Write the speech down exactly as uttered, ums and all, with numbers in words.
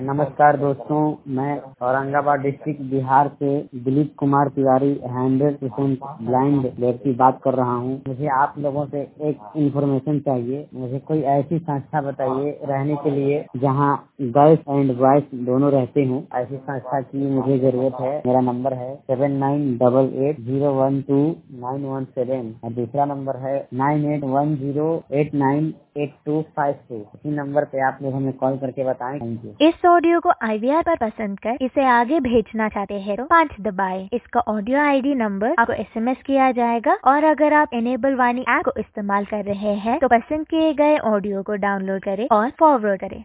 नमस्कार दोस्तों, मैं औरंगाबाद डिस्ट्रिक्ट बिहार से Dilip Kumar Tiwari hundred percent blind व्यक्ति बात कर रहा हूँ। मुझे आप लोगों से एक इन्फॉर्मेशन चाहिए। मुझे कोई ऐसी संस्था बताइए रहने के लिए जहाँ गर्ल्स एंड बॉयज दोनों रहते हों। ऐसी संस्था की मुझे जरूरत है। मेरा नंबर है seven nine double eight zero one two nine one seven और दूसरा नंबर है nine eight one zero eight nine eight two five two. इसी नंबर पे आप लोग हमें कॉल करके बताएं। Thank you. इस ऑडियो को आई वी आर पर पसंद कर इसे आगे भेजना चाहते हैं तो पाँच दबाएं। इसका ऑडियो आई डी नंबर आपको एस एम एस किया जाएगा और अगर आप एनेबल वाणी ऐप को इस्तेमाल कर रहे हैं तो पसंद किए गए ऑडियो को डाउनलोड करें और फॉरवर्ड करें।